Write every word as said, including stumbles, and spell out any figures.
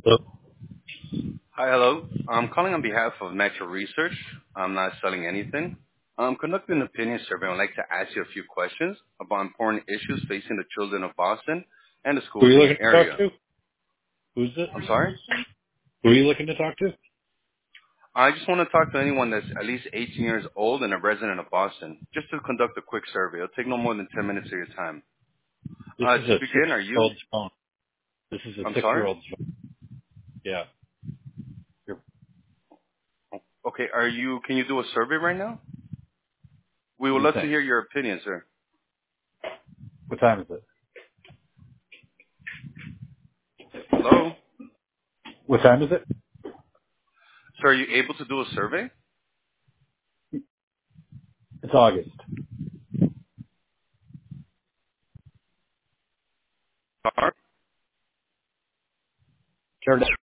Hello? Hi, hello. I'm calling on behalf of Metro Research. I'm not selling anything. I'm conducting an opinion survey. I'd like to ask you a few questions about important issues facing the children of Boston and the Who are schools you in the looking to talk area. to? Who's it? I'm sorry? Who are you looking to talk to? I just want to talk to anyone that's at least eighteen years old and a resident of Boston, just to conduct a quick survey. It'll take no more than ten minutes of your time. This Uh, is to a begin, are you? six-year-old's phone. This is a I'm sorry? six-year-old's phone. Yeah. You're, Okay, are you, can you do a survey right now? We what would do you love to think? hear your opinion, sir. What time is it? Hello? What time is it? Sir, are you able to do a survey? It's August. Sorry? Sure.